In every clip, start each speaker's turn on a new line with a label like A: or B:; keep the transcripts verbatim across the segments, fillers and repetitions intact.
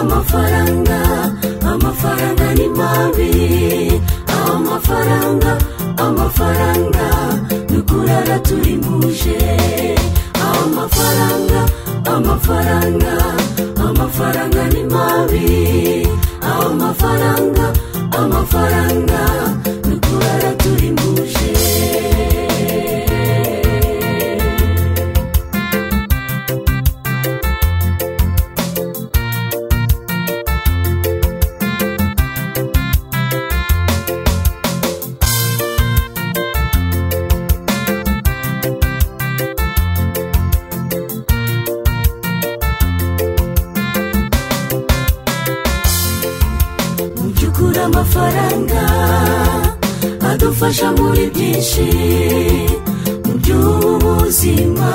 A: amafaranga amafaranga ni mabi amafaranga amafaranga nukurara turimbuje amafaranga amafaranga amafaranga ni mabi amafaranga amafaranga nukurara turimbuje amafaranga adufasha muri byinshi mu by'ubuzima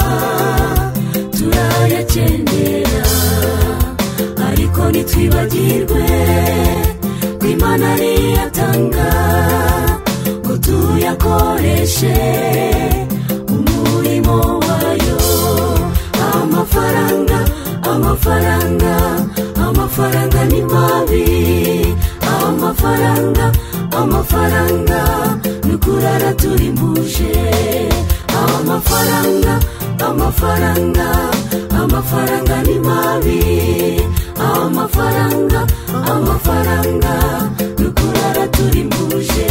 A: turayakenera ariko nitwibagirwe ko Imana ariyo atanga ngo tuyakoreshe umurimo wayo amafaranga amafaranga amafaranga ni mabi amafaranga amafaranga nukurara turimbuje amafaranga amafaranga amafaranga ni mabi amafaranga amafaranga nukurara turimbuje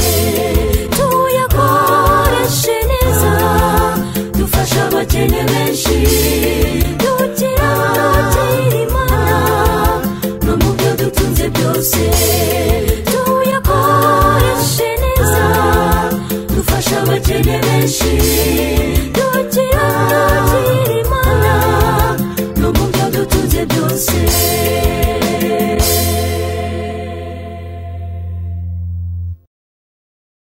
A: tuyakoreshe neza dufasha abakene benshi dukira dukira Imana no mu byo dutunze byose